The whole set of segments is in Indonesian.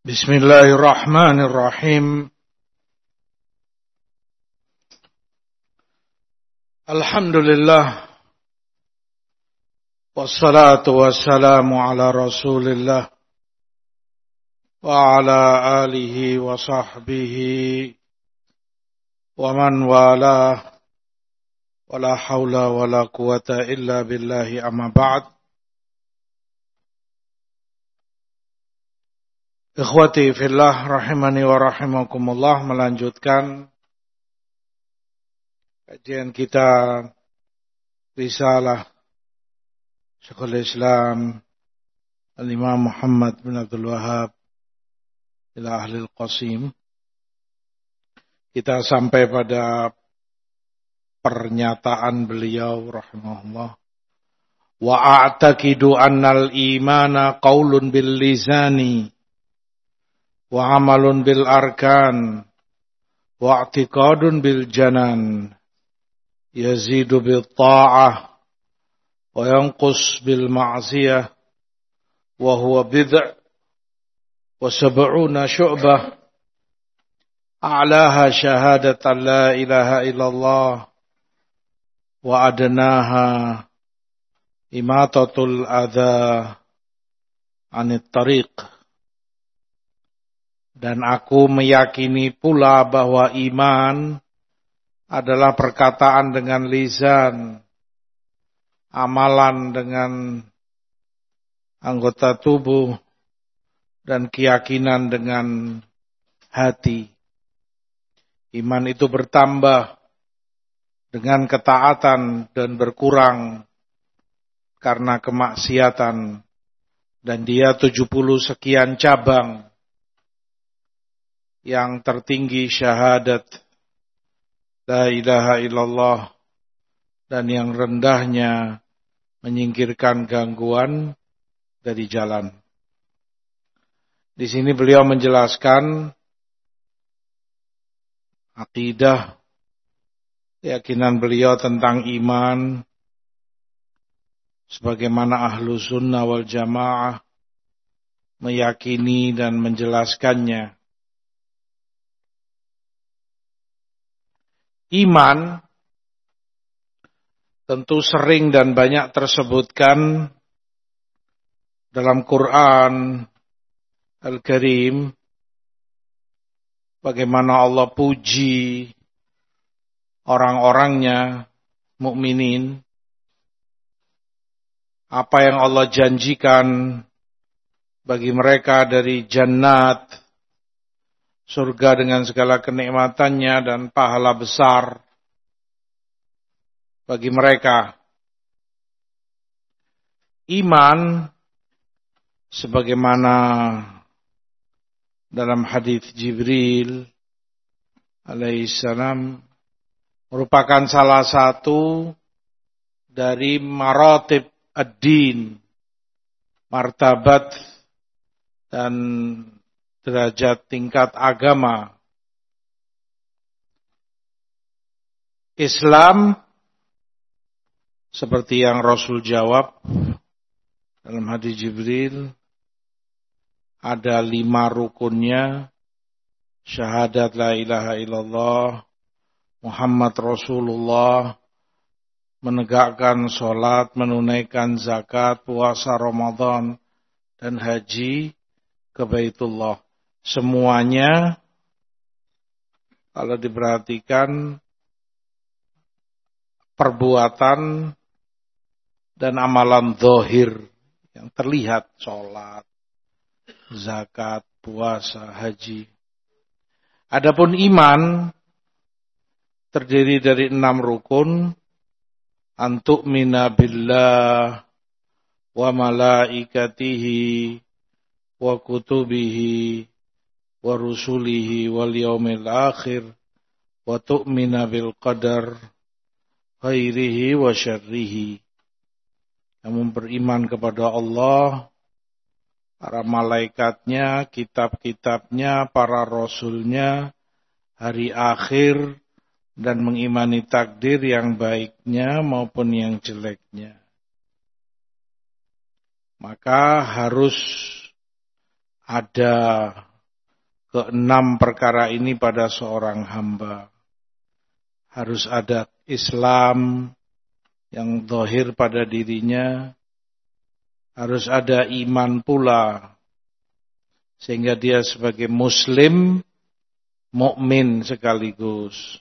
Bismillahirrahmanirrahim. Alhamdulillah. Wassalatu wassalamu ala Rasulillah wa ala alihi wa sahbihi wa man walah. Wala hawla wala quwata illa billahi amma ba'd. Ikhwati fillah rahimani wa rahimakumullah, melanjutkan kajian kita risalah Syekhul Islam Al-Imam Muhammad bin Abdul Wahhab ila Ahlil Qasim. Kita sampai pada pernyataan beliau rahimahullah, wa a'taqidu annal imana qaulun bil lisani wa amalun bil arkan wa i'tiqadun bil janan yazidu bil ta'ah wa yanqus bil ma'siyah wa huwa bid'a wa sab'una syu'bah a'laha syahadatan la ilaha illallah wa adnaha imatatul adha anit tariq. Dan aku meyakini pula bahwa iman adalah perkataan dengan lisan, amalan dengan anggota tubuh, dan keyakinan dengan hati. Iman itu bertambah dengan ketaatan dan berkurang karena kemaksiatan. Dan dia 70 sekian cabang. Yang tertinggi syahadat la ilaha illallah, dan yang rendahnya menyingkirkan gangguan dari jalan. Di sini beliau menjelaskan akidah, keyakinan beliau tentang iman sebagaimana ahlu sunnah wal jamaah meyakini dan menjelaskannya. Iman tentu sering dan banyak tersebutkan dalam Quran Al-Karim, bagaimana Allah puji orang-orangnya mukminin, apa yang Allah janjikan bagi mereka dari jannat, surga dengan segala kenikmatannya dan pahala besar bagi mereka. Iman sebagaimana dalam hadis Jibril alaihissalam merupakan salah satu dari maratib ad-din, martabat dan derajat tingkat agama. Islam, seperti yang Rasul jawab dalam hadis Jibril, ada 5 rukunnya: syahadat la ilaha illallah, Muhammad Rasulullah, menegakkan sholat, menunaikan zakat, puasa Ramadan, dan haji ke Baitullah. Semuanya kalau diperhatikan perbuatan dan amalan zahir yang terlihat, sholat, zakat, puasa, haji. Adapun iman terdiri dari 6 rukun: antu'mina billah wa malaikatihi wa kutubihi wa rusulihi wal yaumil akhir wa tu'mina bil qadar khairihi wa syarrihi. Namun beriman kepada Allah, para malaikatnya, kitab-kitabnya, para rasulnya, hari akhir, dan mengimani takdir yang baiknya maupun yang jeleknya. Maka harus ada keenam perkara ini pada seorang hamba. Harus ada Islam yang zahir pada dirinya, harus ada iman pula, sehingga dia sebagai muslim, mukmin sekaligus.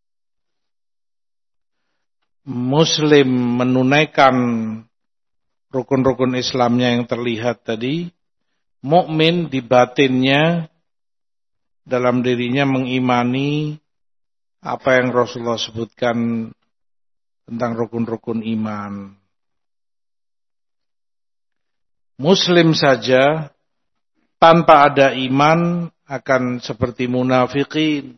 Muslim menunaikan rukun-rukun Islamnya yang terlihat tadi, mukmin di batinnya, dalam dirinya mengimani apa yang Rasulullah sebutkan tentang rukun-rukun iman. Muslim saja tanpa ada iman akan seperti munafikin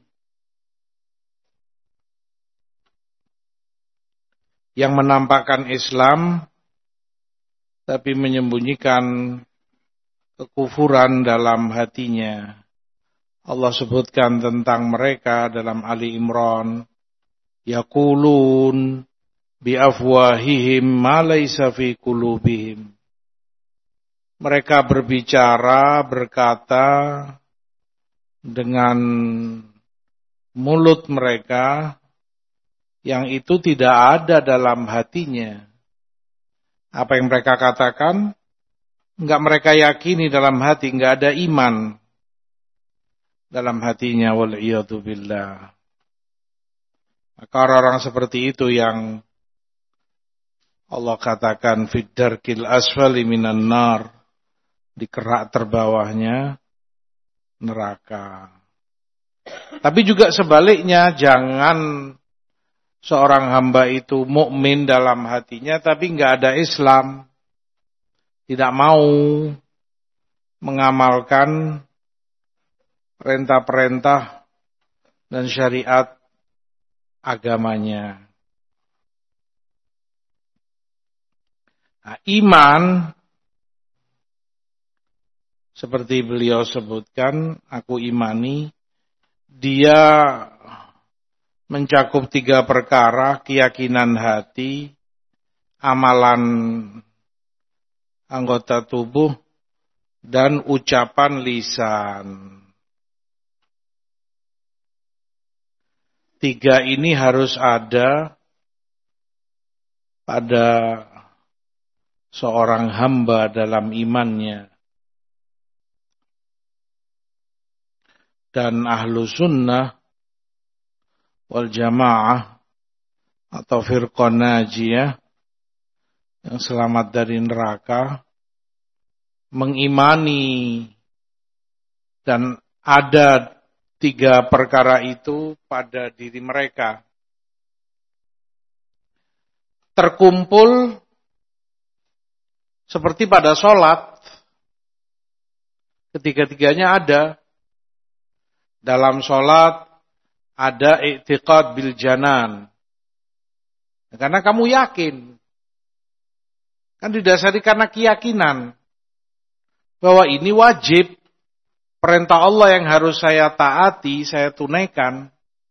yang menampakkan Islam tapi menyembunyikan kekufuran dalam hatinya. Allah sebutkan tentang mereka dalam Ali Imran, yaqulun bi afwahihim ma laysa fi qulubihim. Mereka berbicara, berkata dengan mulut mereka yang itu tidak ada dalam hatinya. Apa yang mereka katakan, enggak mereka yakini dalam hati, enggak ada iman dalam hatinya, wal'iyadu billah. Maka orang-orang seperti itu yang Allah katakan fid darkil asfali minan nar, di kerak terbawahnya neraka. Tapi juga sebaliknya, jangan seorang hamba itu mukmin dalam hatinya tapi enggak ada Islam. Tidak mau mengamalkan perintah-perintah dan syariat agamanya. Nah, iman seperti beliau sebutkan, aku imani, dia mencakup 3 perkara, keyakinan hati, amalan anggota tubuh, dan ucapan lisan. 3 ini harus ada pada seorang hamba dalam imannya. Dan ahlu sunnah wal jamaah atau firqah najiyah yang selamat dari neraka mengimani dan ada 3 perkara itu pada diri mereka. Terkumpul seperti pada sholat, ketiga-tiganya ada. Dalam sholat ada i'tiqad bil janan. Karena kamu yakin. Kan didasari karena keyakinan. Bahwa ini wajib. Perintah Allah yang harus saya taati, saya tunaikan.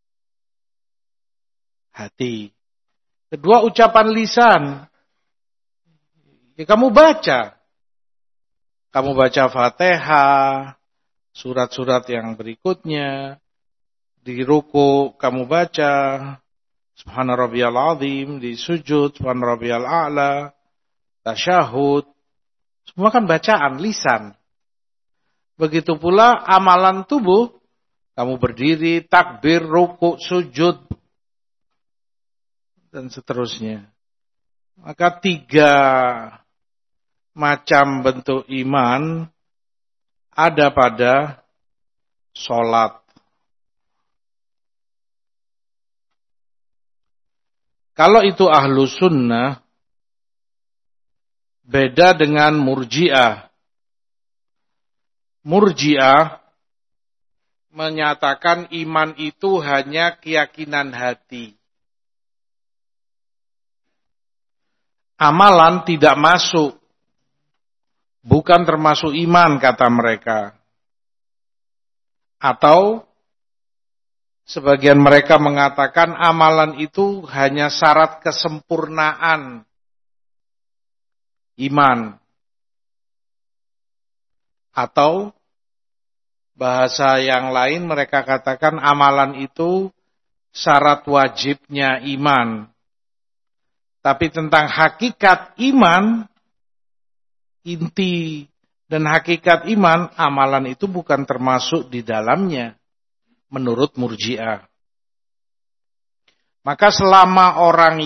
Hati. Kedua, ucapan lisan. Ya, kamu baca. Kamu baca Fatihah, surat-surat yang berikutnya. Di ruku kamu baca Subhana rabbiyal azim, di sujud Subhana rabbiyal a'la, tasyahud. Semua kan bacaan lisan. Begitu pula amalan tubuh, kamu berdiri, takbir, ruku, sujud, dan seterusnya. Maka 3 macam bentuk iman ada pada sholat. Kalau itu ahlu sunnah, beda dengan murji'ah. Murji'ah menyatakan iman itu hanya keyakinan hati. Amalan tidak masuk. Bukan termasuk iman, kata mereka. Atau sebagian mereka mengatakan amalan itu hanya syarat kesempurnaan iman. Atau Bahasa yang lain mereka katakan amalan itu syarat wajibnya iman. Tapi tentang hakikat iman, inti dan hakikat iman, amalan itu bukan termasuk di dalamnya menurut Murji'ah. Maka selama orang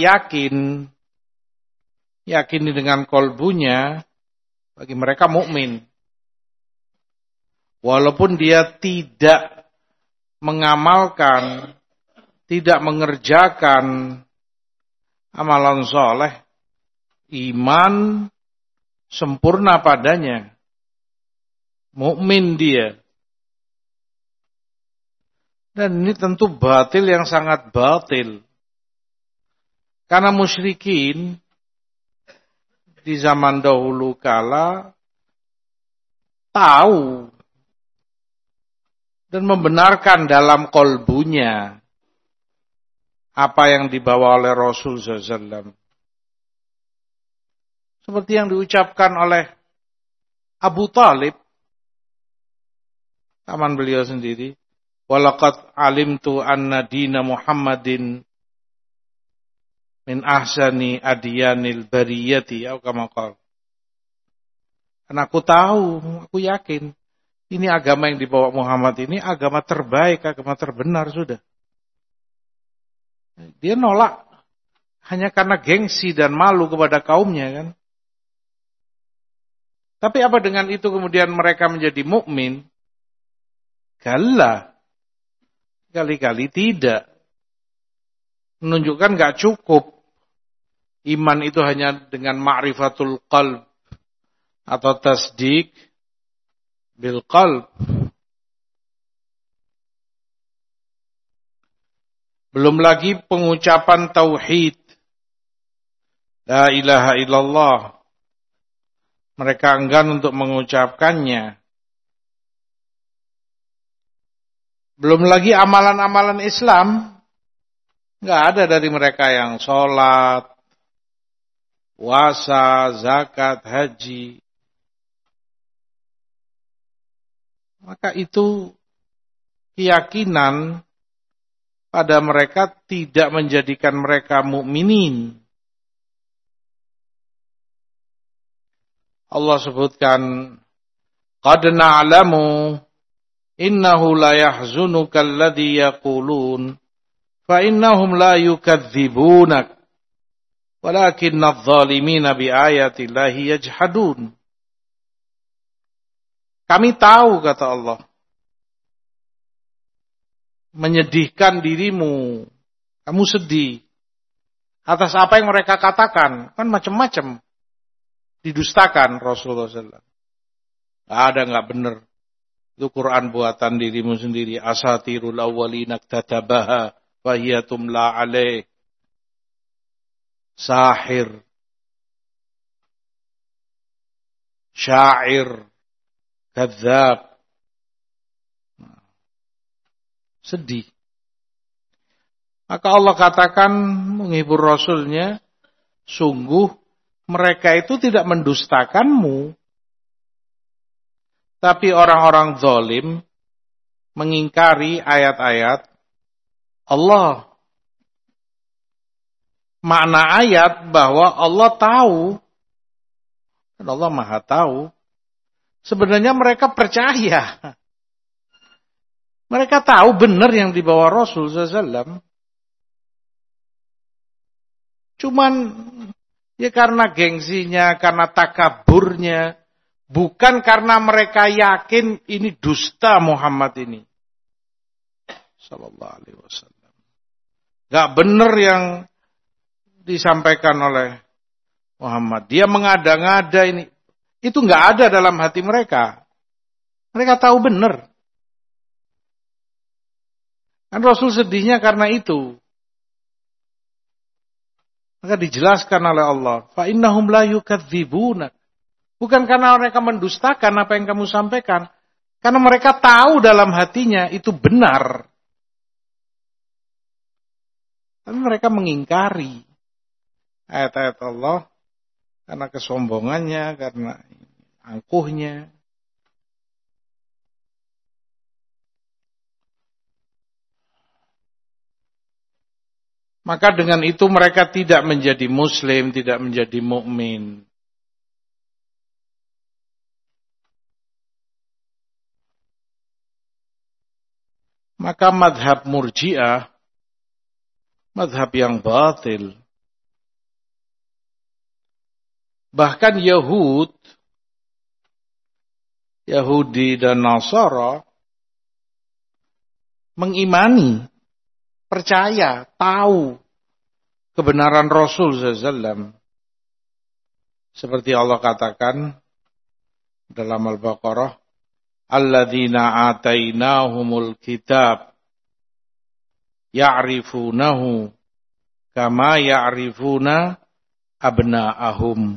yakini dengan kolbunya, bagi mereka mukmin. Walaupun dia tidak mengamalkan, tidak mengerjakan amalan soleh, iman sempurna padanya. Mukmin dia. Dan ini tentu batil yang sangat batil. Karena musyrikin di zaman dahulu kala tahu dan membenarkan dalam kolbunya apa yang dibawa oleh Rasul SAW. Seperti yang diucapkan oleh Abu Talib, paman beliau sendiri. Walaqad alimtu anna dina Muhammadin min ahsani adyanil bariyati. Atau kama qala. Karena aku tahu, aku yakin. Ini agama yang dibawa Muhammad ini agama terbaik, agama terbenar sudah. Dia nolak hanya karena gengsi dan malu kepada kaumnya kan. Tapi apa dengan itu kemudian mereka menjadi mukmin? Kalla. Kali-kali tidak. Menunjukkan gak cukup. Iman itu hanya dengan ma'rifatul qalb atau tasdik bil qalb. Belum lagi pengucapan tauhid. La ilaha illallah. Mereka enggan untuk mengucapkannya. Belum lagi amalan-amalan Islam. Enggak ada dari mereka yang sholat, puasa, zakat, haji. Maka itu keyakinan pada mereka tidak menjadikan mereka mukminin. Allah sebutkan, qad na'lamu innahu la yahzunuka alladhi yaqulun fa innahum la yukadzibunak walakinna adh-dhalimina biayati llahi yajhadun. Kami tahu, kata Allah, menyedihkan dirimu, kamu sedih atas apa yang mereka katakan, kan macam-macam didustakan Rasulullah SAW. Ada nggak benar? Itu Quran buatan dirimu sendiri. Asatirul awwalina ktatabaha wa hiya tumla alaih. Sahir. Syair. Kadzab. Sedih. Maka Allah katakan menghibur Rasulnya, sungguh mereka itu tidak mendustakanmu. Tapi orang-orang zalim mengingkari ayat-ayat Allah. Makna ayat bahwa Allah tahu. Dan Allah Maha tahu. Sebenarnya mereka percaya. Mereka tahu benar yang dibawa Rasul SAW. Cuman ya karena gengsinya, karena takaburnya, bukan karena mereka yakin ini dusta Muhammad ini. Sallallahu alaihi wasallam. Gak benar yang disampaikan oleh Muhammad. Dia mengada-ngada ini. Itu gak ada dalam hati mereka. Mereka tahu benar. Kan Rasul sedihnya karena itu. Maka dijelaskan oleh Allah, fa innahum la yukadzibunak. Bukan karena mereka mendustakan apa yang kamu sampaikan, karena mereka tahu dalam hatinya itu benar. Tapi mereka mengingkari ayat-ayat Allah karena kesombongannya, karena angkuhnya. Maka dengan itu mereka tidak menjadi muslim, tidak menjadi mukmin. Maka madhab Murji'ah, madhab yang batil. Bahkan Yahudi dan Nasara mengimani, percaya, tahu kebenaran Rasul SAW. Seperti Allah katakan dalam Al-Baqarah, alladzina atainahumul kitab ya'rifunahu kama ya'rifuna abna'ahum.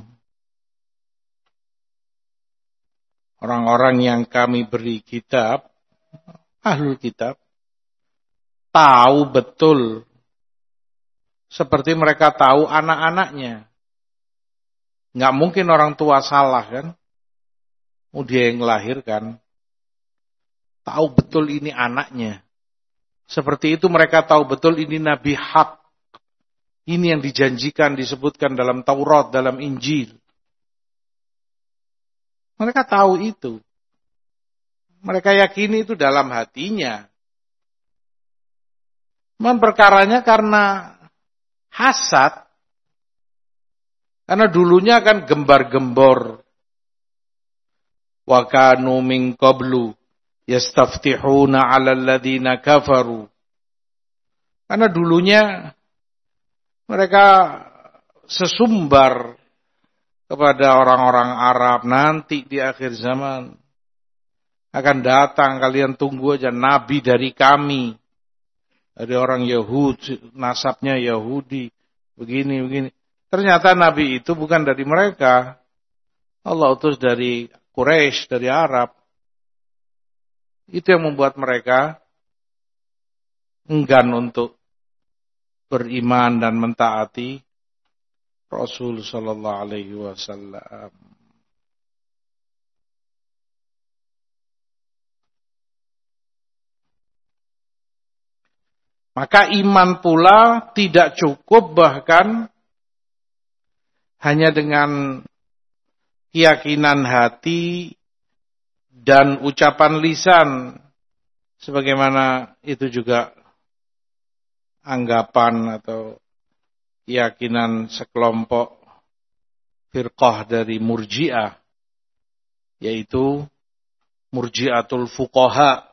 Orang-orang yang kami beri kitab, ahlul kitab, tahu betul seperti mereka tahu anak-anaknya. Nggak mungkin orang tua salah kan? Dia yang melahirkan. Tahu betul ini anaknya. Seperti itu mereka tahu betul ini Nabi hak. Ini yang dijanjikan, disebutkan dalam Taurat, dalam Injil. Mereka tahu itu. Mereka yakini itu dalam hatinya. Perkaranya karena hasad. Karena dulunya kan gembar-gembor. Wa kanu min qablu yastaftihuna 'alal ladzina kafaru. Karena dulunya mereka sesumbar kepada orang-orang Arab, nanti di akhir zaman akan datang, kalian tunggu aja nabi dari kami. Dari orang Yahudi, nasabnya Yahudi, begini. Ternyata nabi itu bukan dari mereka. Allah utus dari Quraisy, dari Arab. Itu yang membuat mereka enggan untuk beriman dan mentaati Rasul sallallahu alaihi wasallam. Maka iman pula tidak cukup, bahkan hanya dengan keyakinan hati dan ucapan lisan, sebagaimana itu juga anggapan atau keyakinan sekelompok firqah dari Murji'ah, yaitu Murji'atul Fuqaha,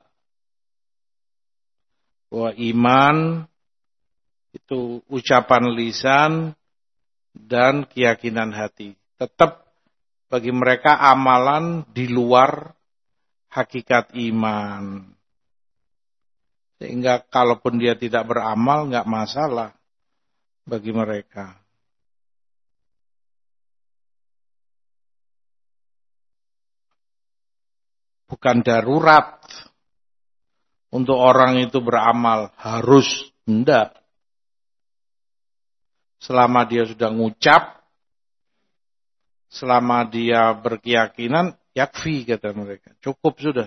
bahwa iman itu ucapan lisan dan keyakinan hati. Tetap bagi mereka amalan di luar hakikat iman. Sehingga kalaupun dia tidak beramal, nggak masalah bagi mereka. Bukan darurat untuk orang itu beramal, harus, enggak. Selama dia sudah ngucap, selama dia berkeyakinan, yakfi kata mereka, cukup sudah.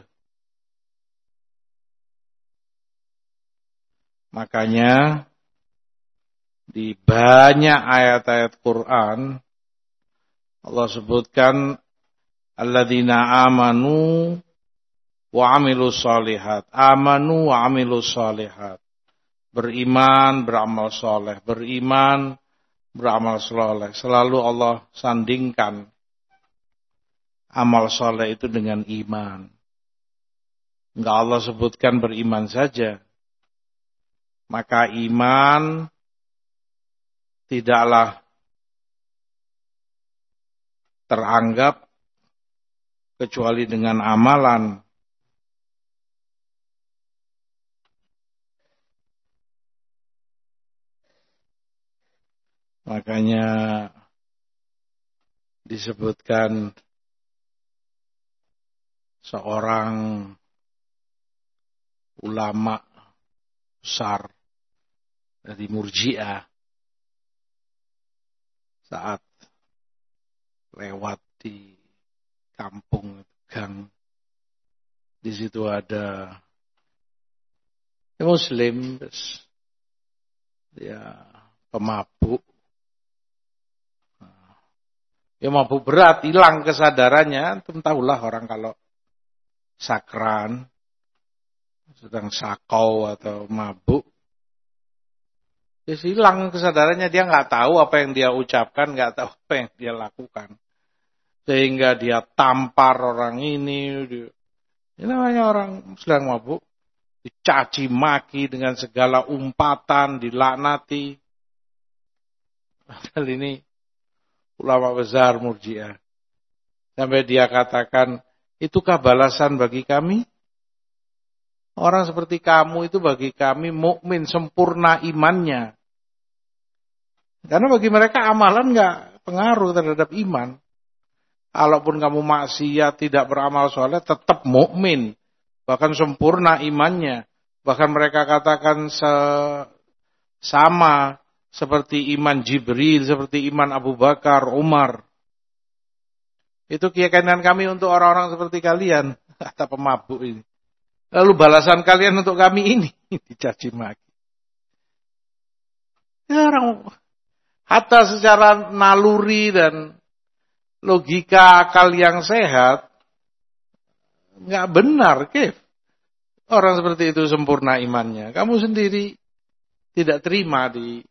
Makanya di banyak ayat-ayat Quran Allah sebutkan alladzina amanu wa amilus shalihat. Amanu wa amilus shalihat. Beriman, beramal soleh. Beriman, beramal soleh. Selalu Allah sandingkan amal soleh itu dengan iman. Enggak Allah sebutkan beriman saja. Maka iman tidaklah teranggap kecuali dengan amalan. Makanya disebutkan seorang ulama besar dari Murji'ah saat lewat di kampung gang, di situ ada Muslim, dia pemabuk. Ya mabuk berat, hilang kesadarannya. Antum tahulah orang kalau sakran, sedang sakau atau mabuk, ya hilang kesadarannya, dia nggak tahu apa yang dia ucapkan, nggak tahu apa yang dia lakukan. Sehingga dia tampar orang ini. Ini namanya orang sedang mabuk. Dicaci maki dengan segala umpatan, dilaknati. Padahal ini ulama besar Murji'ah. Sampai dia katakan, itukah balasan bagi kami? Orang seperti kamu itu bagi kami mukmin sempurna imannya. Karena bagi mereka amalan nggak pengaruh terhadap iman. Kalaupun kamu maksiat tidak beramal soleh, tetap mukmin, bahkan sempurna imannya. Bahkan mereka katakan sama seperti iman Jibril, seperti iman Abu Bakar, Umar. Itu keyakinan kami untuk orang-orang seperti kalian, kata pemabuk ini. Lalu balasan kalian untuk kami ini dicaci maki. Ya, orang hatta secara naluri dan logika akal yang sehat nggak benar, Kif. Orang seperti itu sempurna imannya. Kamu sendiri tidak terima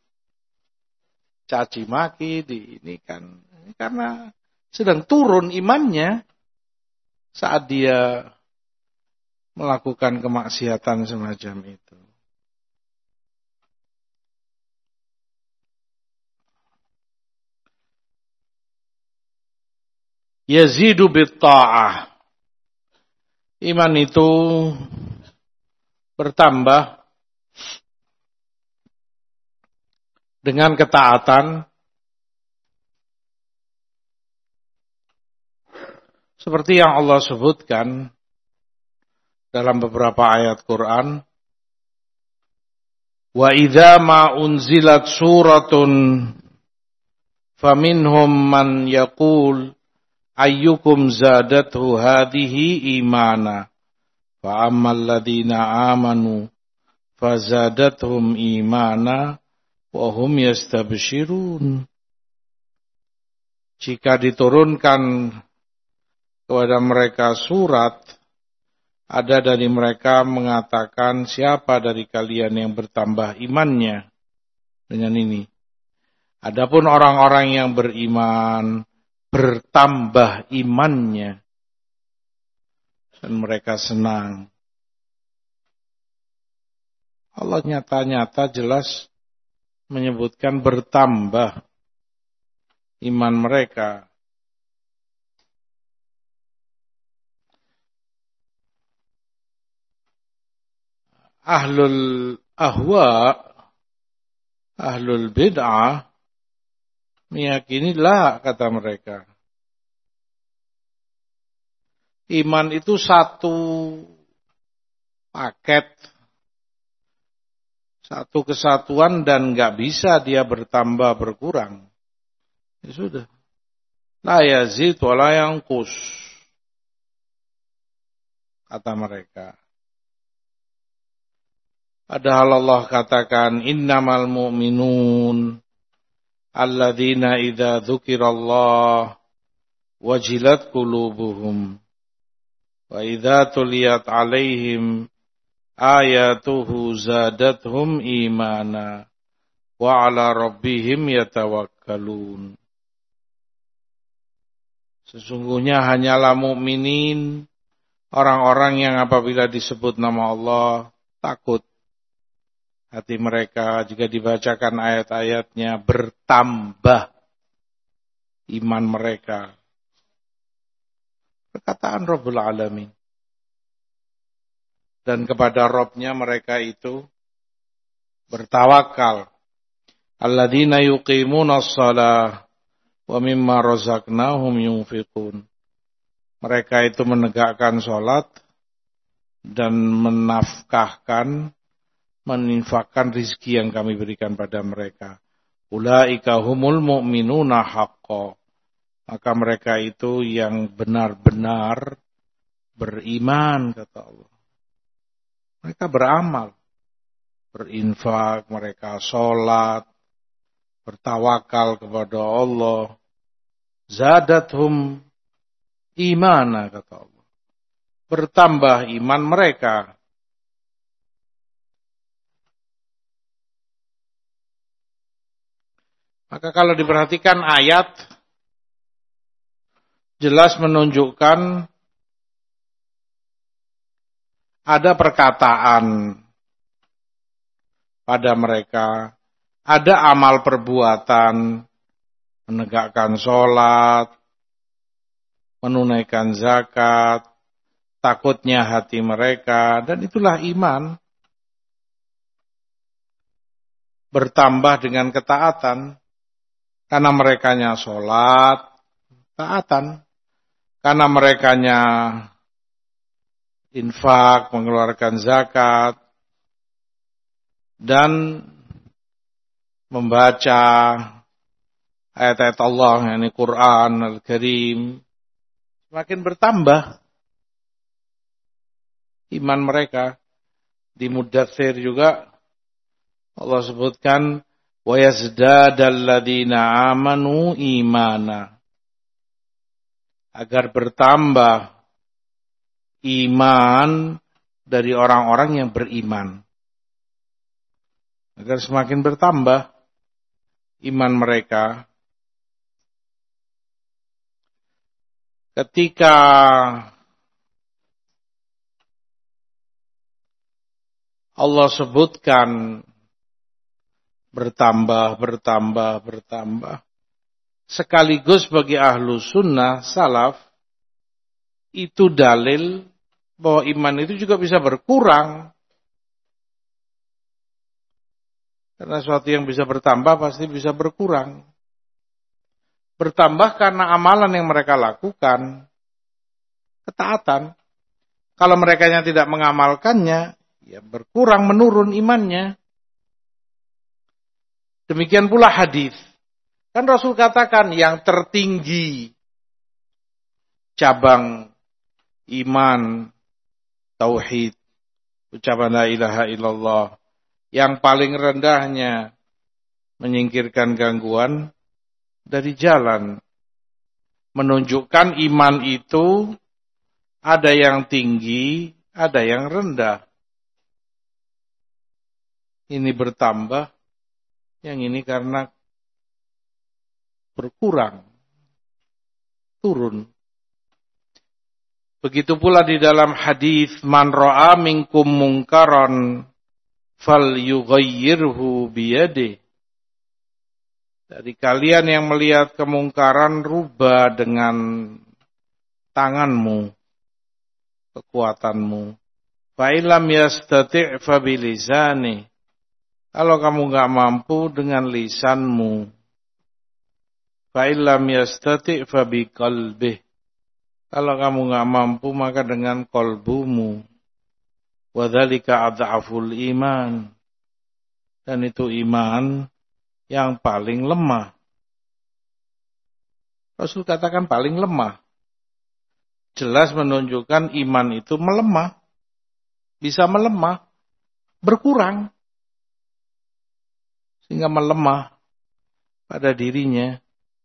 dicaci maki, ini kan karena sedang turun imannya saat dia melakukan kemaksiatan semacam itu. Yazidu bitta'ah. Iman itu bertambah dengan ketaatan seperti yang Allah sebutkan dalam beberapa ayat Quran. Wa idza ma unzilat suratun faminhum man yaqul ayyukum zadathu hadhihi imana fa ammal ladzina amanu fazadathum imana wa hum yastabshirun. Jika diturunkan kepada mereka surat, ada dari mereka mengatakan, siapa dari kalian yang bertambah imannya dengan ini? Adapun orang-orang yang beriman bertambah imannya dan mereka senang. Allah nyata-nyata jelas menyebutkan bertambah iman mereka. Ahlul ahwa, ahlul bid'ah meyakini la, kata mereka. Iman itu satu paket, satu kesatuan dan nggak bisa dia bertambah berkurang. Ya sudah. La yazid wa la yanqus, kata mereka. Padahal Allah katakan innamal mu'minun alladzina idza dzukirallah wajilat qulubuhum wa idza tuliyat alaihim ayatuhu zadathum imana wa ala rabbihim yatawakkalun. Sesungguhnya hanyalah mukminin, orang-orang yang apabila disebut nama Allah takut. Hati mereka jika dibacakan ayat-ayatnya bertambah iman mereka. Perkataan Rabbul Alamin. Dan kepada Rabbnya mereka itu bertawakal. Alladzina yuqimuna shalah wa mimma razaqnahum yunfiqun. Mereka itu menegakkan salat dan menafkahkan, meninfakkan rizki yang kami berikan pada mereka. Ulaika humul mu'minuna haqqo. Maka mereka itu yang benar-benar beriman, kata Allah. Mereka beramal, berinfak, mereka sholat, bertawakal kepada Allah, zadathum imana, kata Allah. Bertambah iman mereka. Maka kalau diperhatikan ayat, jelas menunjukkan ada perkataan pada mereka, ada amal perbuatan, menegakkan sholat, menunaikan zakat, takutnya hati mereka, dan itulah iman. Bertambah dengan ketaatan, karena merekanya sholat, taatan. Karena merekanya infak, mengeluarkan zakat, dan membaca ayat-ayat Allah, yakni Quran Al-Karim, semakin bertambah iman mereka. Di Mudaththir juga Allah sebutkan, wa yazdadal ladzina amanu imana. Agar bertambah iman dari orang-orang yang beriman. Agar semakin bertambah iman mereka. Ketika Allah sebutkan bertambah, sekaligus bagi ahlu sunnah, salaf, itu dalil bahwa iman itu juga bisa berkurang. Karena sesuatu yang bisa bertambah pasti bisa berkurang. Bertambah karena amalan yang mereka lakukan, ketaatan. Kalau mereka yang tidak mengamalkannya, ya berkurang, menurun imannya. Demikian pula hadis. Kan Rasul katakan yang tertinggi cabang iman, tauhid, ucapan la ilaha illallah. Yang paling rendahnya menyingkirkan gangguan dari jalan. Menunjukkan iman itu ada yang tinggi, ada yang rendah. Ini bertambah, yang ini karena berkurang, turun. Begitu pula di dalam hadis, man ra'a minkum munkaran falyughayyirhu biyadihi. Dari kalian yang melihat kemungkaran, rubah dengan tanganmu, kekuatanmu. Fa illam yastati' fa bilisani. Kalau kamu enggak mampu, dengan lisanmu. Fa illam yastati' fa biqalbih. Kalau kamu enggak mampu, maka dengan kolbumu. Wa dzalika adhaful iman. Dan itu iman yang paling lemah. Rasul katakan paling lemah. Jelas menunjukkan iman itu melemah. Bisa melemah, berkurang. Sehingga melemah pada dirinya.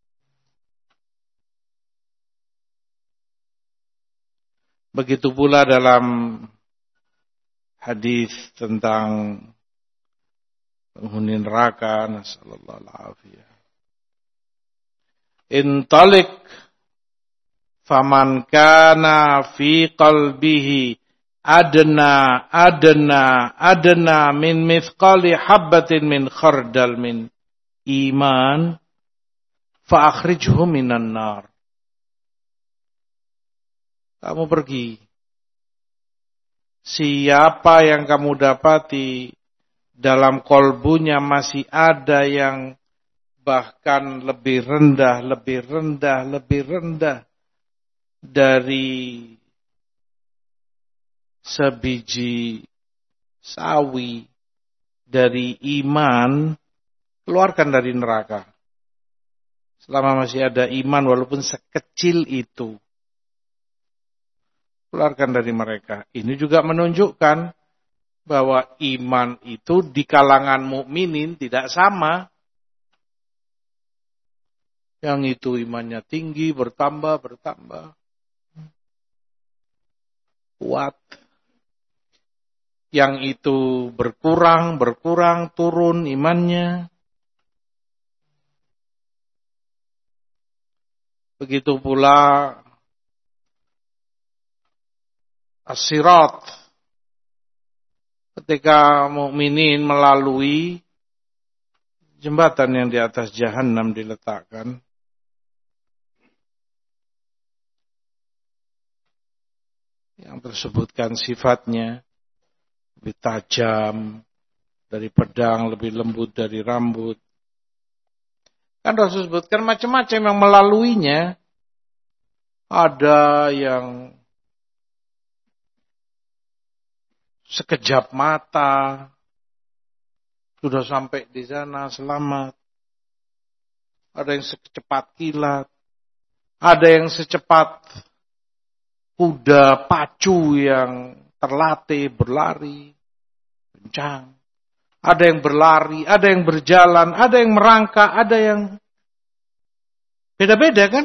Begitu pula dalam hadis tentang penghuni neraka, nasallallahu alaihi. Intalik faman kana fi qalbihi adna min mithqali habbatin min khardal min iman fa akhrijhu minan nar. Kamu pergi. Siapa yang kamu dapati dalam kolbunya masih ada yang bahkan lebih rendah dari sebiji sawi dari iman, keluarkan dari neraka. Selama masih ada iman walaupun sekecil itu, keluarkan dari mereka. Ini juga menunjukkan bahwa iman itu di kalangan mukminin tidak sama. Yang itu imannya tinggi, bertambah, kuat. Yang itu berkurang, turun imannya. Begitu pula as-sirat. Ketika mukminin melalui jembatan yang di atas jahanam diletakkan. Yang tersebutkan sifatnya lebih tajam dari pedang, lebih lembut dari rambut. Kan Rasul sebutkan macam-macam yang melaluinya. Ada yang sekejap mata, sudah sampai di sana selamat. Ada yang secepat kilat. Ada yang secepat kuda pacu yang terlatih berlari kencang. Ada yang berlari, ada yang berjalan, ada yang merangkak, ada yang beda-beda kan?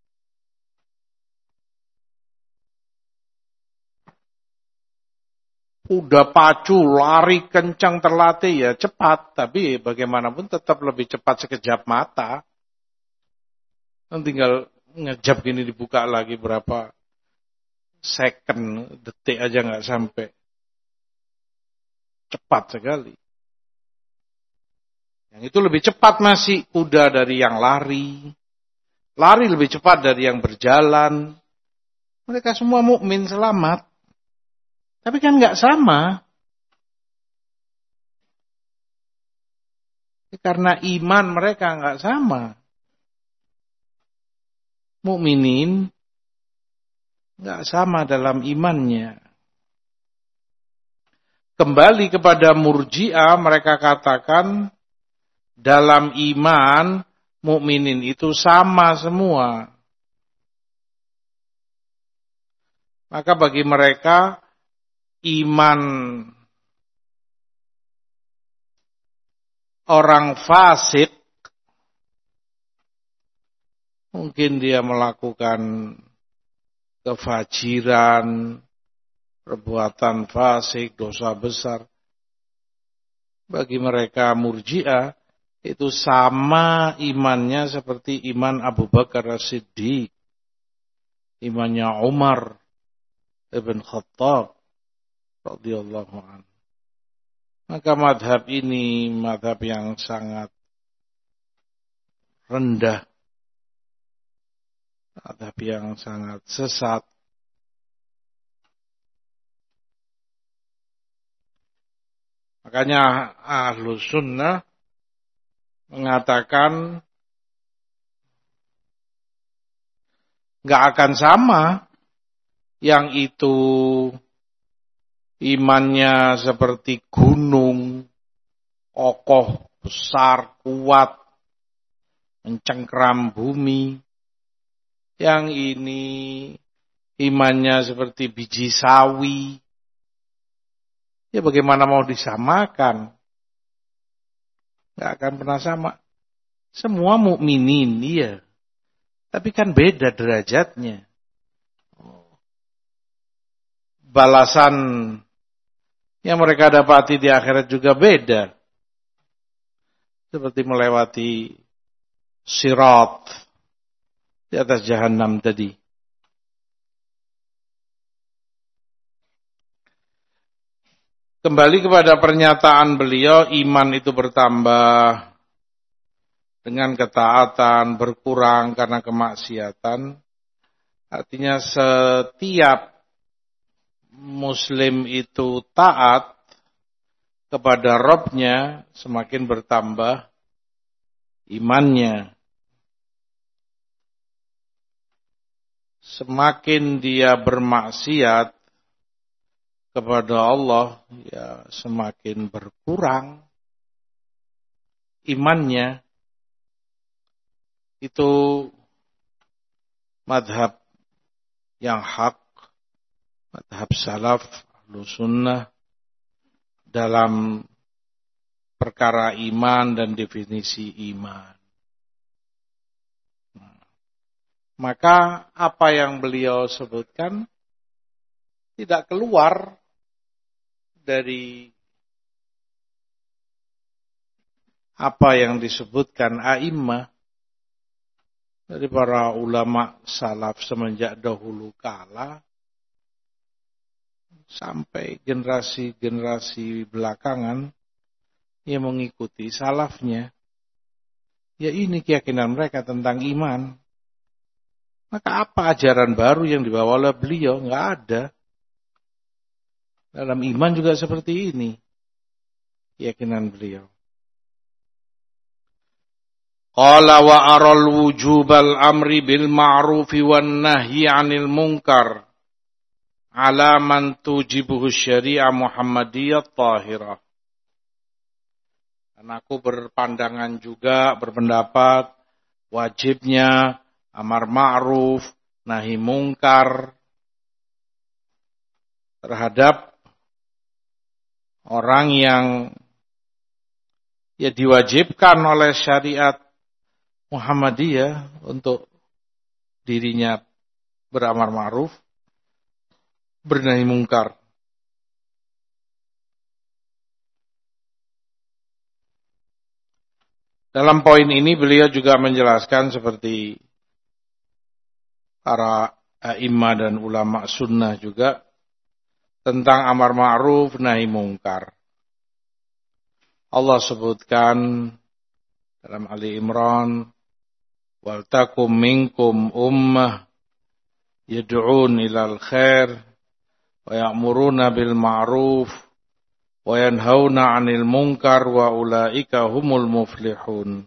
Kuda pacu, lari kencang terlatih ya cepat, tapi bagaimanapun tetap lebih cepat sekejap mata. Tinggal ngejap gini dibuka lagi berapa second, detik aja nggak sampai. Cepat sekali. Yang itu lebih cepat masih kuda dari yang lari. Lari lebih cepat dari yang berjalan. Mereka semua mukmin selamat. Tapi kan nggak sama. Karena iman mereka nggak sama. Mukminin nggak sama dalam imannya. Kembali kepada Murji'ah, mereka katakan dalam iman mukminin itu sama semua. Maka bagi mereka iman orang fasik, mungkin dia melakukan kefajiran, perbuatan fasik, dosa besar. Bagi mereka Murji'ah, itu sama imannya seperti iman Abu Bakar As-Siddiq, imannya Umar Ibn Khattab radhiyallahu anhu. Maka madhab ini madhab yang sangat rendah, madhab yang sangat sesat. Makanya Ahlus Sunnah mengatakan nggak akan sama yang itu imannya seperti gunung, kokoh, besar, kuat, mencengkram bumi. Yang ini imannya seperti biji sawi. Ya bagaimana mau disamakan? Nggak akan pernah sama. Semua mukminin, iya. Tapi kan beda derajatnya. Balasan yang mereka dapati di akhirat juga beda. Seperti melewati sirat di atas jahanam tadi. Kembali kepada pernyataan beliau, iman itu bertambah dengan ketaatan, berkurang karena kemaksiatan. Artinya setiap Muslim itu taat kepada Rabb-nya, semakin bertambah imannya. Semakin dia bermaksiat kepada Allah, ya semakin berkurang imannya. Itu madhab yang hak, madhab salaf, Ahlus Sunnah dalam perkara iman dan definisi iman. Maka apa yang beliau sebutkan tidak keluar dari apa yang disebutkan a'immah dari para ulama salaf semenjak dahulu kala sampai generasi-generasi belakangan yang mengikuti salafnya. Ya ini keyakinan mereka tentang iman. Maka apa ajaran baru yang dibawa oleh beliau? Enggak ada. Dalam iman juga seperti ini keyakinan beliau. Qala wa aral wujubal amri bil ma'rufi wan nahyi 'anil munkar ala man tujibuhu syari'ah Muhammadiyah tahirah. Dan aku berpandangan juga, berpendapat wajibnya amar ma'ruf, nahi mungkar terhadap orang yang ya diwajibkan oleh syariat Muhammadiyah untuk dirinya beramar ma'ruf, bernahi mungkar. Dalam poin ini beliau juga menjelaskan seperti para a'immah dan ulama sunnah juga tentang amar ma'ruf nahi mungkar. Allah sebutkan dalam Ali Imran, wal takum minkum ummah yad'un ilal khair wa ya'muruna bil ma'ruf wa yanhauna 'anil munkar wa ulaika humul muflihun.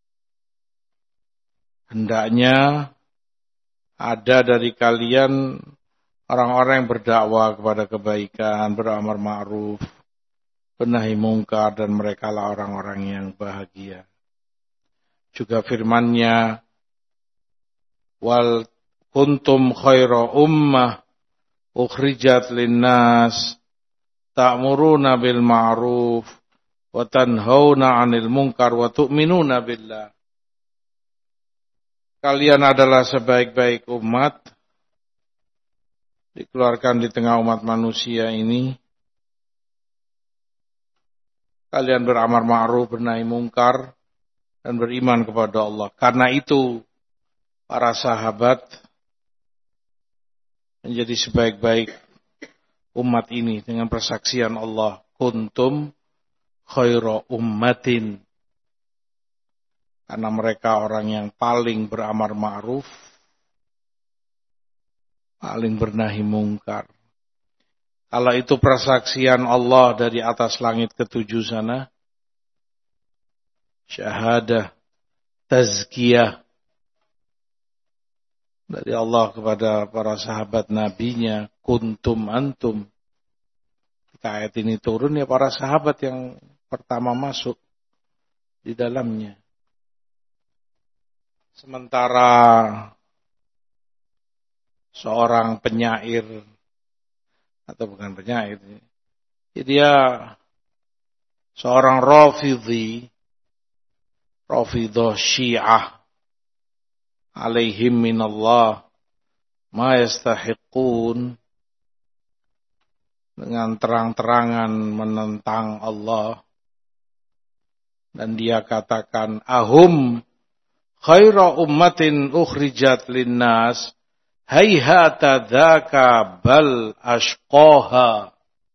Hendaknya ada dari kalian orang-orang yang berdakwah kepada kebaikan, beramar ma'ruf, bernahi mungkar, dan merekalah orang-orang yang bahagia. Juga firman-Nya, wal kuntum khaira ummah ukhrijat linnas ta'muruna bil ma'ruf wa tanhauna 'anil munkar wa tu'minuna billah. Kalian adalah sebaik-baik umat dikeluarkan di tengah umat manusia ini. Kalian beramar ma'ruf, bernahi mungkar, dan beriman kepada Allah. Karena itu, para sahabat menjadi sebaik-baik umat ini dengan persaksian Allah. Kuntum khaira ummatin. Karena mereka orang yang paling beramar ma'ruf, paling bernahi mungkar. Kalau itu persaksian Allah dari atas langit ketujuh sana, syahadah, tazkiyah dari Allah kepada para sahabat nabinya, kuntum antum. Ketika ayat ini turun, ya para sahabat yang pertama masuk di dalamnya. Sementara seorang penyair, atau bukan penyair, dia seorang Rafidah Syiah, alaihim minallah ma yastahiqun, dengan terang-terangan menentang Allah, dan dia katakan ahum khaira ummatin ukhrijat linnas hayhata dzaka bal ashqaha.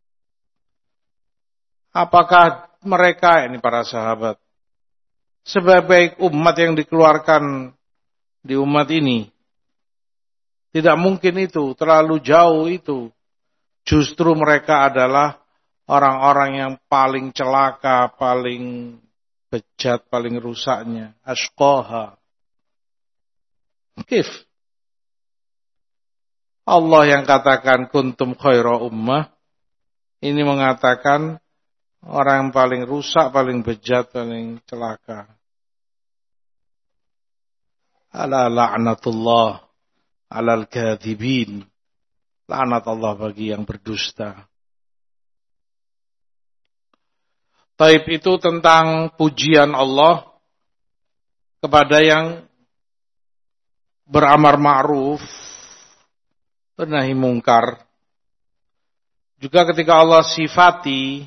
Apakah mereka, ini para sahabat, sebaik-baik umat yang dikeluarkan di umat ini? Tidak mungkin itu, terlalu jauh itu. Justru mereka adalah orang-orang yang paling celaka, paling bejat, paling rusaknya. Ashqaha. Kif? Allah yang katakan kuntum khaira ummah, ini mengatakan orang yang paling rusak, paling bejat, paling celaka. Ala la'natullah alal kadhibin. Laknat Allah bagi yang berdusta. Taib itu tentang pujian Allah kepada yang beramar ma'ruf, bernahi mungkar. Juga ketika Allah sifati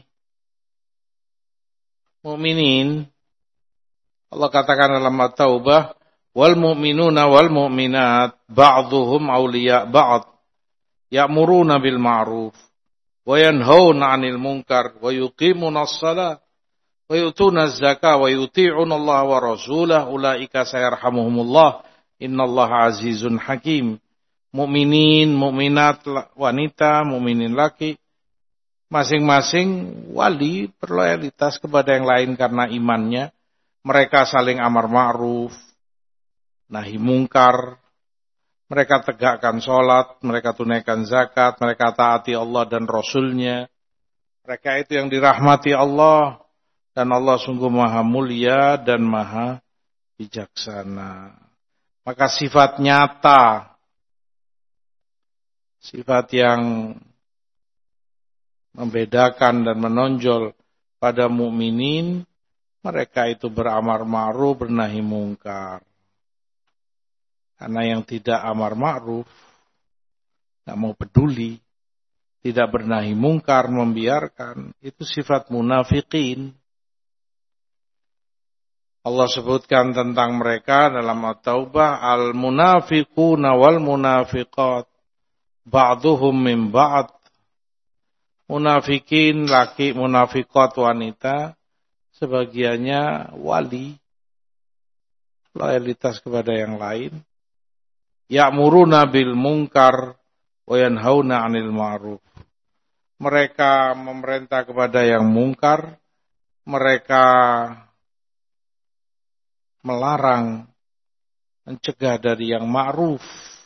mukminin, Allah katakan dalam At-Taubah, wal mu'minuna wal mu'minat ba'dhuhum awliya ba'd ya'muruna bil ma'ruf wa yanhauna 'anil munkar wa yuqimuna as-shalah wa yu'tuna az-zakah wa yuti'una Allah wa rasulahu ulaika sayarhamuhumullah innallaha azizun hakim. Mukminin, mukminat wanita, mukminin laki, masing-masing wali berloyalitas kepada yang lain karena imannya. Mereka saling amar ma'ruf, nahi mungkar, mereka tegakkan sholat, mereka tunaikan zakat, mereka taati Allah dan Rasulnya. Mereka itu yang dirahmati Allah, dan Allah sungguh maha mulia dan maha bijaksana. Maka sifat nyata, sifat yang membedakan dan menonjol pada mukminin, mereka itu beramar ma'ruf, bernahi mungkar. Karena yang tidak amar ma'ruf, tidak mau peduli, tidak bernahi mungkar, membiarkan, itu sifat munafikin. Allah sebutkan tentang mereka dalam At-Taubah, al-munafiquna wal munafiqat ba'duhum min ba'd. Munafikin laki, munafiqat wanita, sebagiannya wali, loyalitas kepada yang lain. Ya'muruna bil munkar wa yanhauna 'anil ma'ruf. Mereka memerintah kepada yang mungkar, mereka melarang, mencegah dari yang ma'ruf.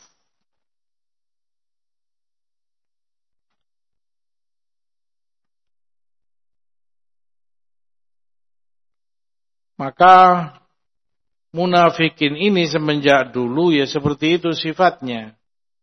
Maka munafikin ini semenjak dulu ya seperti itu sifatnya.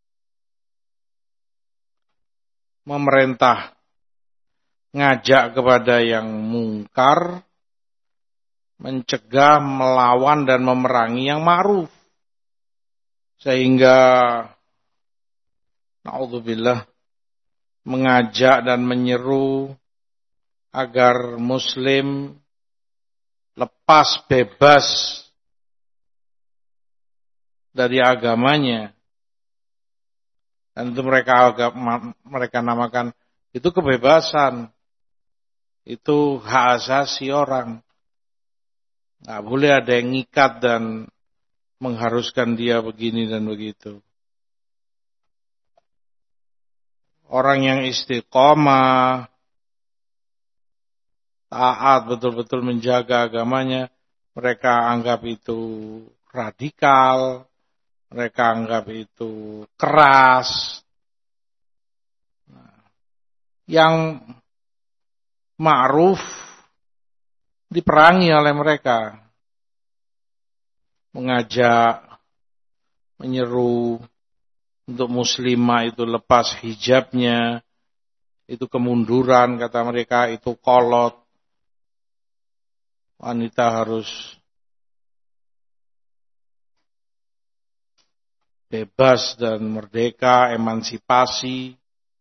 Memerintah, ngajak kepada yang mungkar, mencegah, melawan dan memerangi yang ma'ruf. Sehingga naudzubillah mengajak dan menyeru agar muslim lepas bebas dari agamanya. Dan itu mereka namakan itu kebebasan. Itu hak asasi orang. Nggak boleh ada yang ngikat dan mengharuskan dia begini dan begitu. Orang yang istiqomah, taat, betul-betul menjaga agamanya, mereka anggap itu radikal, mereka anggap itu keras. Yang ma'ruf diperangi oleh mereka. Mengajak, menyeru untuk muslimah itu lepas hijabnya, itu kemunduran, kata mereka, itu kolot. Wanita harus bebas dan merdeka, emansipasi,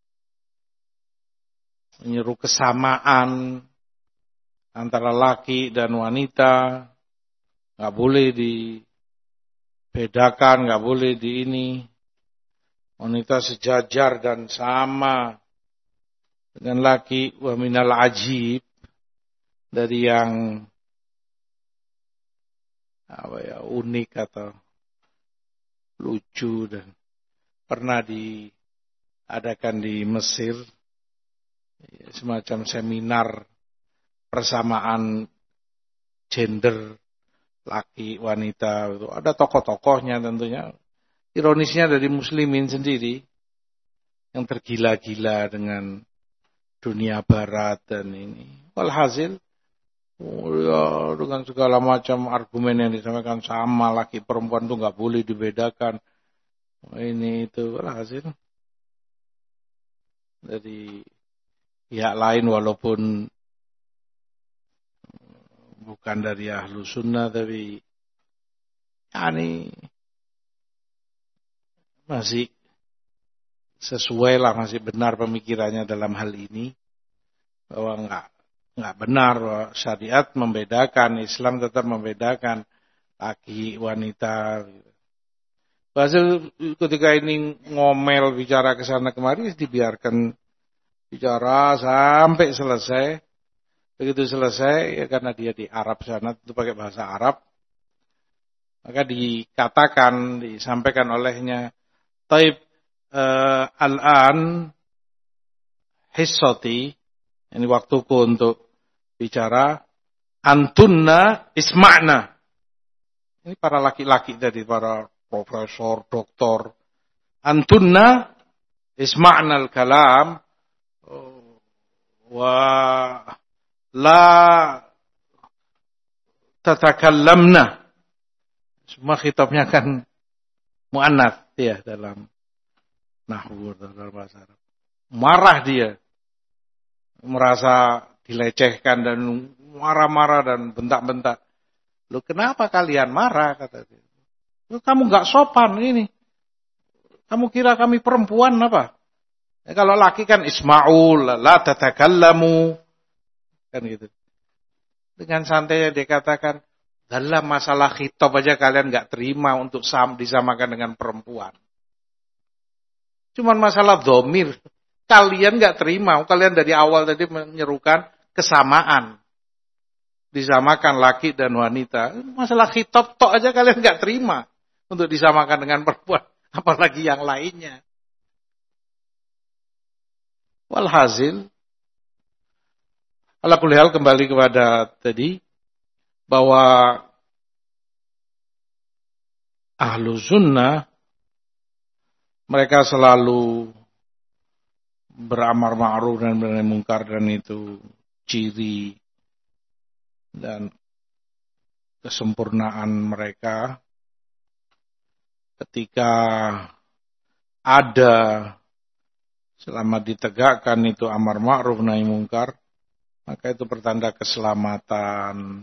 menyeru kesamaan antara laki dan wanita, nggak boleh dibedakan, nggak boleh di ini. Wanita sejajar dan sama dengan laki, wa minal ajib, dari yang unik atau lucu dan pernah diadakan di Mesir semacam seminar persamaan gender laki wanita. Ada tokoh-tokohnya tentunya. Ironisnya dari muslimin sendiri yang tergila-gila dengan dunia barat dan ini. Walhasil ya, dengan segala macam argumen yang disampaikan sama, laki perempuan itu nggak boleh dibedakan. Ini itu walhasil dari pihak lain walaupun bukan dari ahlu sunnah tapi ini masih sesuai lah, masih benar pemikirannya dalam hal ini, bahwa enggak benar bahwa syariat membedakan, Islam tetap membedakan laki wanita. Hasil ketika ini ngomel bicara ke sana kemari, dibiarkan bicara sampai selesai. Begitu selesai, ya karena dia di Arab sana, itu pakai bahasa Arab, maka dikatakan, disampaikan olehnya, Taib al-an hissati, ini waktuku untuk bicara, antunna isma'na. Ini para laki-laki tadi, para profesor, doktor. Antunna isma'na al-kalam wa la tatakallamna. Semua khitabnya kan muannats ya dalam nahwu, dalam bahasa Arab. Marah dia. Merasa dilecehkan dan marah-marah dan bentak-bentak. Loh, kenapa kalian marah, kata dia. Loh, kamu enggak sopan ini. Kamu kira kami perempuan apa? Ya, kalau laki kan isma'ul, la tatakallamu. Kan gitu. Dengan santainya dia katakan, dalam masalah khitab aja kalian enggak terima untuk disamakan dengan perempuan. Cuman masalah dhamir, kalian enggak terima. Kalian dari awal tadi menyerukan kesamaan. Disamakan laki dan wanita. Masalah khitab tok aja kalian enggak terima untuk disamakan dengan perempuan, apalagi yang lainnya. Walhasil, ala kulli hal kembali kepada tadi bahwa ahlu sunnah mereka selalu beramar ma'ruf dan bernahi mungkar, dan itu ciri dan kesempurnaan mereka. Ketika ada selama ditegakkan itu amar ma'ruf nahi mungkar, maka itu pertanda keselamatan,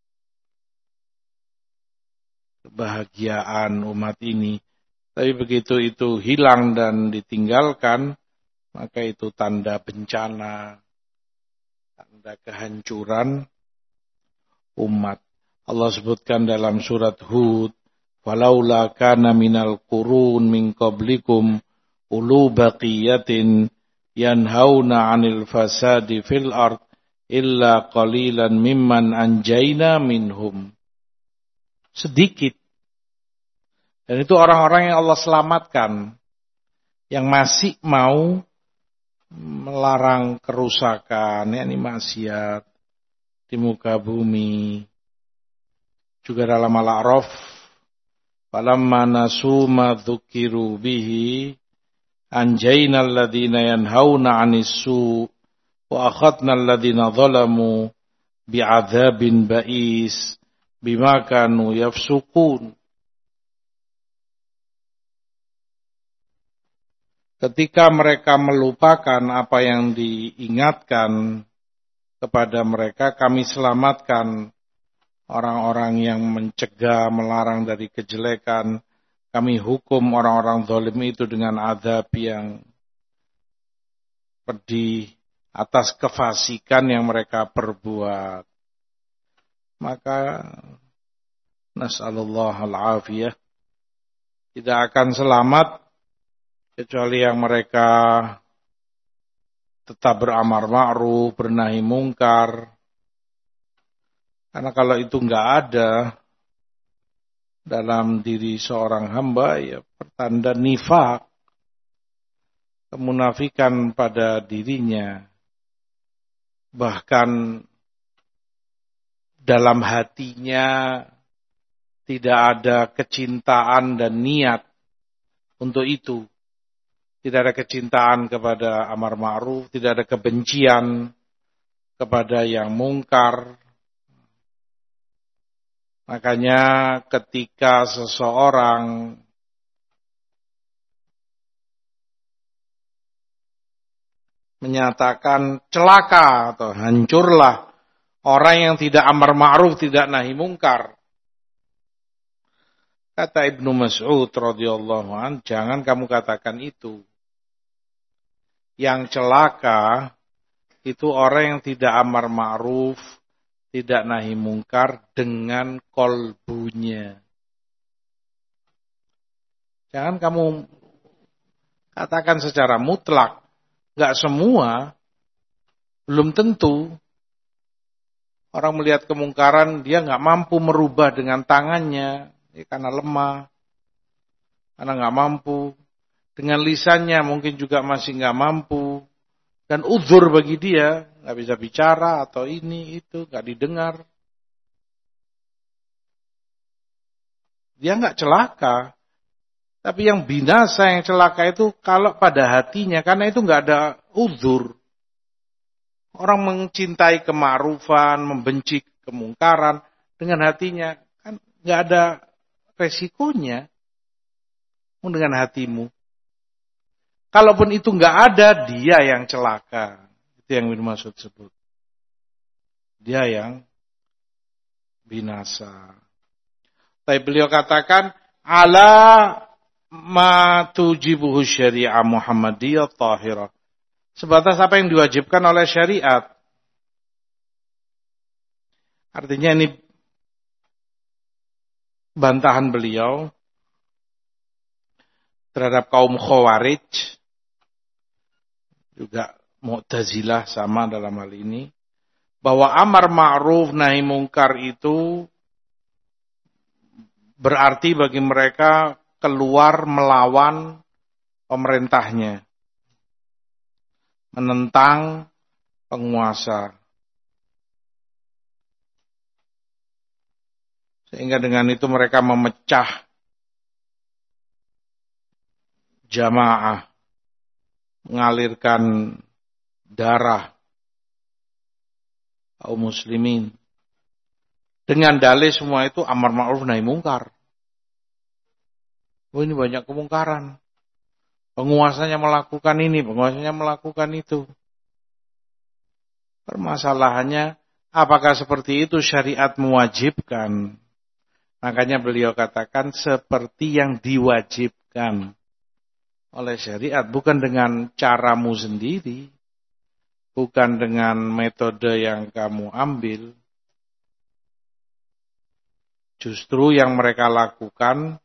kebahagiaan umat ini. Tapi begitu itu hilang dan ditinggalkan, maka itu tanda bencana, tanda kehancuran umat. Allah sebutkan dalam surat Hud, "Falaula kana minal qurun min qablikum ulu baqiyatin yanhauna 'anil fasadi fil ard illa qalilan mimman anjayna minhum." Sedikit. Dan itu orang-orang yang Allah selamatkan, yang masih mau melarang kerusakan, yakni maksiat di muka bumi. Juga dalam Al-A'raf, falamma nasu ma dzukiru bihi anjaynal ladzina yanhauna 'anis su' wa akhadnal ladzina zalamu bi'adzabin ba'is bima kanu yafsukun. Ketika mereka melupakan apa yang diingatkan kepada mereka, kami selamatkan orang-orang yang mencegah, melarang dari kejelekan. Kami hukum orang-orang zalim itu dengan azab yang pedih atas kefasikan yang mereka perbuat. Maka nas'alullah al-afiyah, tidak akan selamat kecuali yang mereka tetap beramar ma'ruf, bernahi mungkar. Karena kalau itu enggak ada dalam diri seorang hamba, ya pertanda nifak, kemunafikan pada dirinya. Bahkan dalam hatinya tidak ada kecintaan dan niat untuk itu. Tidak ada kecintaan kepada amar ma'ruf, tidak ada kebencian kepada yang mungkar. Makanya ketika seseorang menyatakan celaka atau hancurlah orang yang tidak amar ma'ruf, tidak nahi mungkar, Kata Ibnu Mas'ud radhiyallahu an, jangan kamu katakan itu. Yang celaka itu orang yang tidak amar ma'ruf, tidak nahi mungkar dengan kolbunya. Jangan kamu katakan secara mutlak. Enggak semua, belum tentu. Orang melihat kemungkaran, dia enggak mampu merubah dengan tangannya. Karena lemah, karena enggak mampu. Dengan lisannya mungkin juga masih enggak mampu. Dan uzur bagi dia, enggak bisa bicara atau ini, itu, enggak didengar. Dia enggak celaka. Tapi yang binasa, yang celaka itu kalau pada hatinya, karena itu enggak ada uzur. Orang mencintai kema'rufan, membenci kemungkaran dengan hatinya, kan enggak ada resikonya dengan hatimu. Kalaupun itu enggak ada, dia yang celaka. Itu yang Ibnu Mas'ud sebut. Dia yang binasa. Tapi beliau katakan, ala ma tujibuhu syariah Muhammadiyah tahirah. Sebatas apa yang diwajibkan oleh syariat. Artinya ini bantahan beliau terhadap kaum Khawarij, juga Mu'tazilah sama dalam hal ini, bahwa amar ma'ruf nahi mungkar itu berarti bagi mereka keluar melawan pemerintahnya, menentang penguasa. Sehingga dengan itu mereka memecah jamaah, mengalirkan darah kaum muslimin. Dengan dalih semua itu amar ma'ruf nahi mungkar. Oh, ini banyak kemungkaran. Penguasanya melakukan ini, penguasanya melakukan itu. Permasalahannya, apakah seperti itu syariat mewajibkan? Makanya beliau katakan seperti yang diwajibkan oleh syariat, bukan dengan caramu sendiri, bukan dengan metode yang kamu ambil. Justru yang mereka lakukan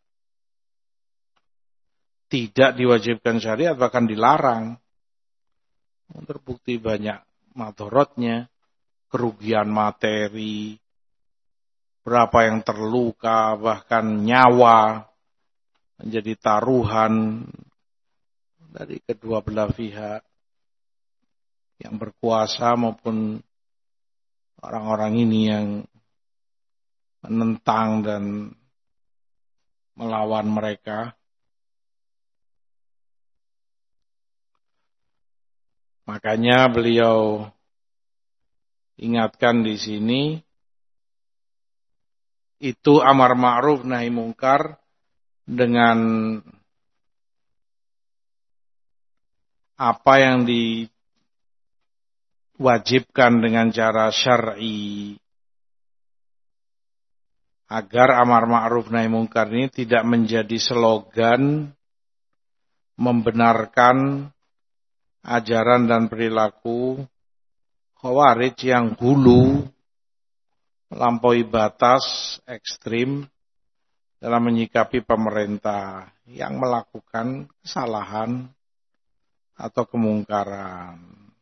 tidak diwajibkan syariat, bahkan dilarang. Terbukti banyak madorotnya, kerugian materi, berapa yang terluka, bahkan nyawa menjadi taruhan dari kedua belah pihak, yang berkuasa maupun orang-orang ini yang menentang dan melawan mereka. Makanya beliau ingatkan di sini, itu amar ma'ruf nahi mungkar dengan apa yang diwajibkan dengan cara syar'i, agar amar ma'ruf nahi mungkar ini tidak menjadi slogan membenarkan ajaran dan perilaku Khawarij yang hulu, melampaui batas, ekstrim dalam menyikapi pemerintah yang melakukan kesalahan atau kemungkaran.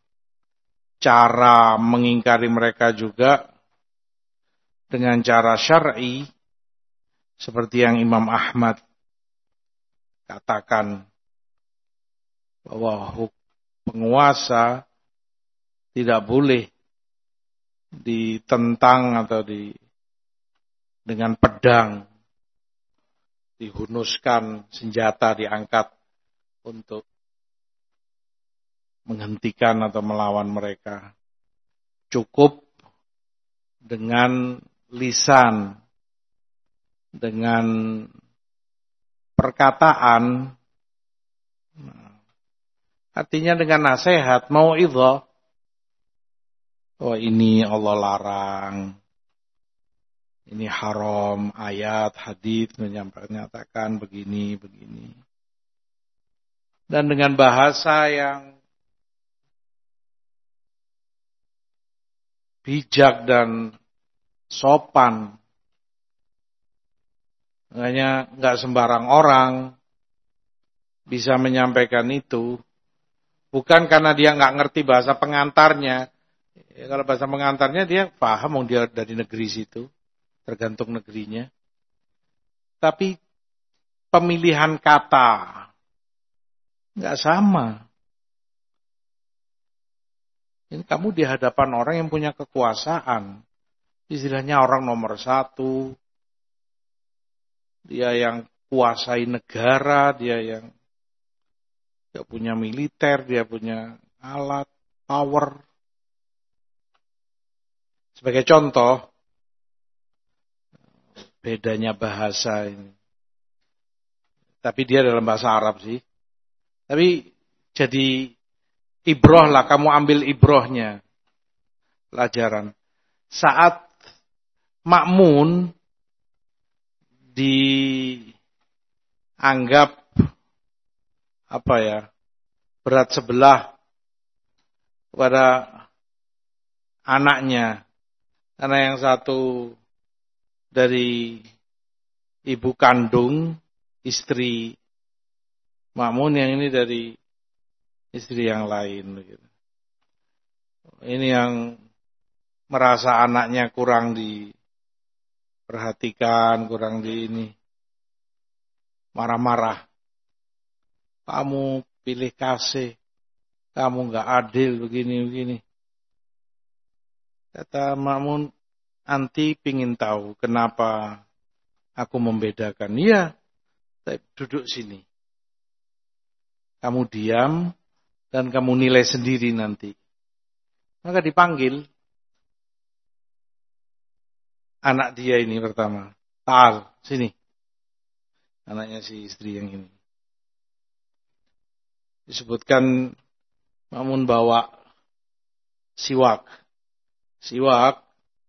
Cara mengingkari mereka juga dengan cara syar'i, seperti yang Imam Ahmad katakan, bahwa penguasa tidak boleh ditentang atau dengan pedang, dihunuskan, senjata diangkat untuk menghentikan atau melawan mereka. Cukup dengan lisan, dengan perkataan, artinya dengan nasihat, mau'idhah. Oh, ini Allah larang, ini haram, ayat, hadis menyatakan begini. Dan dengan bahasa yang bijak dan sopan. Makanya nggak sembarang orang bisa menyampaikan itu. Bukan karena dia nggak ngerti bahasa pengantarnya. Ya, kalau bahasa pengantarnya dia paham, dia dari negeri situ. Tergantung negerinya. Tapi pemilihan kata nggak sama. Ini kamu di hadapan orang yang punya kekuasaan. Istilahnya orang nomor 1. Dia yang kuasai negara, dia yang punya militer, dia punya alat, power. Sebagai contoh, bedanya bahasa ini. Tapi dia dalam bahasa Arab sih. Tapi jadi ibroh lah, kamu ambil ibrohnya. Pelajaran. Saat Ma'mun dianggap berat sebelah kepada anaknya. Karena yang satu dari ibu kandung, istri Ma'mun, yang ini dari istri yang lain. Ini yang merasa anaknya kurang diperhatikan, kurang marah-marah. Kamu pilih kasih, kamu nggak adil begini. Kata Ma'mun, anti pingin tahu kenapa aku membedakan. Iya, duduk sini. Kamu diam dan kamu nilai sendiri nanti. Maka dipanggil anak dia ini pertama. Ta'al, sini. Anaknya si istri yang ini. Disebutkan Ma'mun bawa siwak. Siwak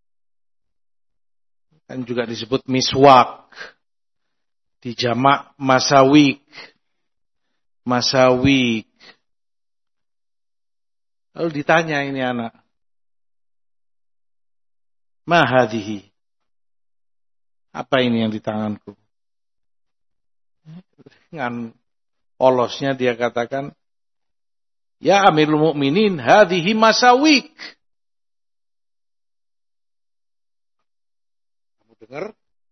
kan juga disebut miswak. Dijamak masawik. Masawik. Lalu ditanya ini anak. Ma hadhihi? Apa ini yang di tanganku? Dengan polosnya dia katakan, ya Amirul Mukminin, hadhihi masawik. Kamu dengar?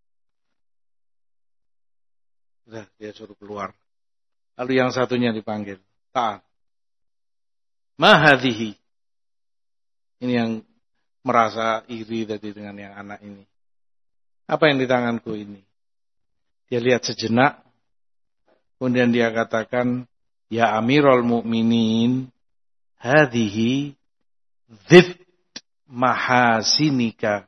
Sudah, dia suruh keluar. Lalu yang satunya dipanggil. Ta'al. Ma hadhihi? Ini yang merasa iri tadi dengan yang anak ini. Apa yang di tanganku ini? Dia lihat sejenak. Kemudian dia katakan, ya Amirul Mukminin, hadhihi dzit mahasinika.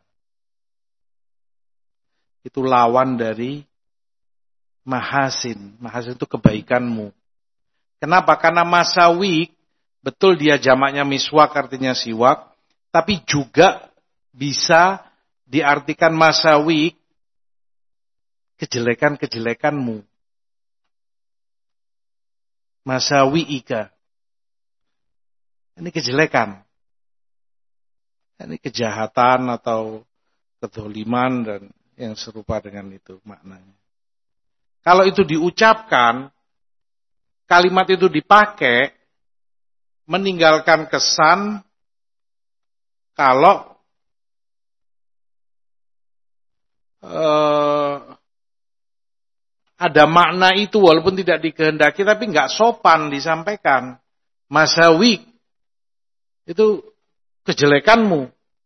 Itu lawan dari mahasin. Mahasin itu kebaikanmu. Kenapa? Karena masawik, betul dia jamaknya miswak, artinya siwak, tapi juga bisa diartikan masawik, kejelekan-kejelekanmu. Masawi'ika. Ini kejelekan. Ini kejahatan atau kedzaliman dan yang serupa dengan itu maknanya. Kalau itu diucapkan, kalimat itu dipakai, meninggalkan kesan kalau ada makna itu walaupun tidak dikehendaki tapi nggak sopan disampaikan. Masawi itu kejelekanmu.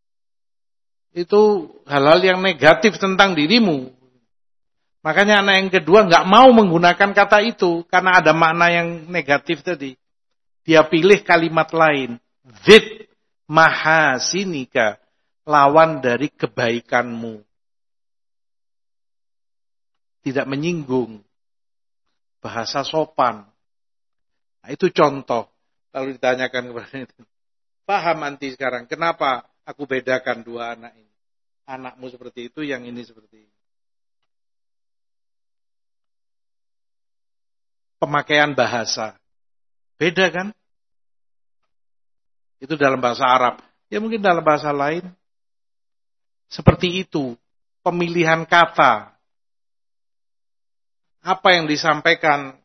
Itu hal-hal yang negatif tentang dirimu. Makanya anak yang kedua nggak mau menggunakan kata itu karena ada makna yang negatif tadi. Dia pilih kalimat lain. Zid mahasinika, lawan dari kebaikanmu. Tidak menyinggung. Bahasa sopan. Nah, itu contoh. Lalu ditanyakan kepada itu. Paham anti sekarang, kenapa aku bedakan dua anak ini? Anakmu seperti itu, yang ini seperti ini. Pemakaian bahasa. Beda kan? Itu dalam bahasa Arab. Ya mungkin dalam bahasa lain. Seperti itu. Pemilihan kata. Apa yang disampaikan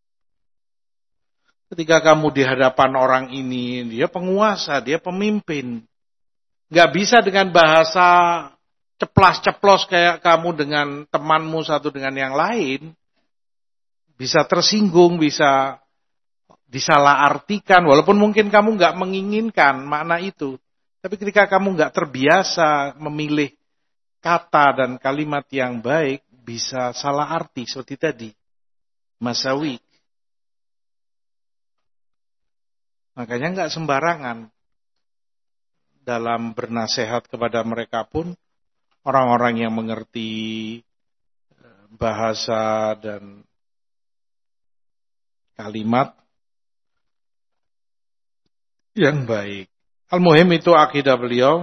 ketika kamu di hadapan orang ini. Dia penguasa, dia pemimpin. Gak bisa dengan bahasa ceplas-ceplos kayak kamu dengan temanmu satu dengan yang lain. Bisa tersinggung, bisa disalahartikan, walaupun mungkin kamu nggak menginginkan makna itu. Tapi ketika kamu nggak terbiasa memilih kata dan kalimat yang baik, bisa salah arti seperti tadi. Masawi. Makanya nggak sembarangan dalam bernasehat kepada mereka pun, orang-orang yang mengerti bahasa dan kalimat yang baik. Al-muhim itu akidah beliau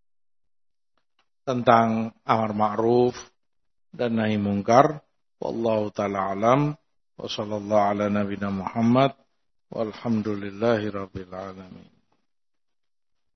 tentang amar ma'ruf dan nahi mungkar. Wallahu ta'ala alam. Wa sallallahu ala nabina Muhammad. Walhamdulillahi rabbil alamin.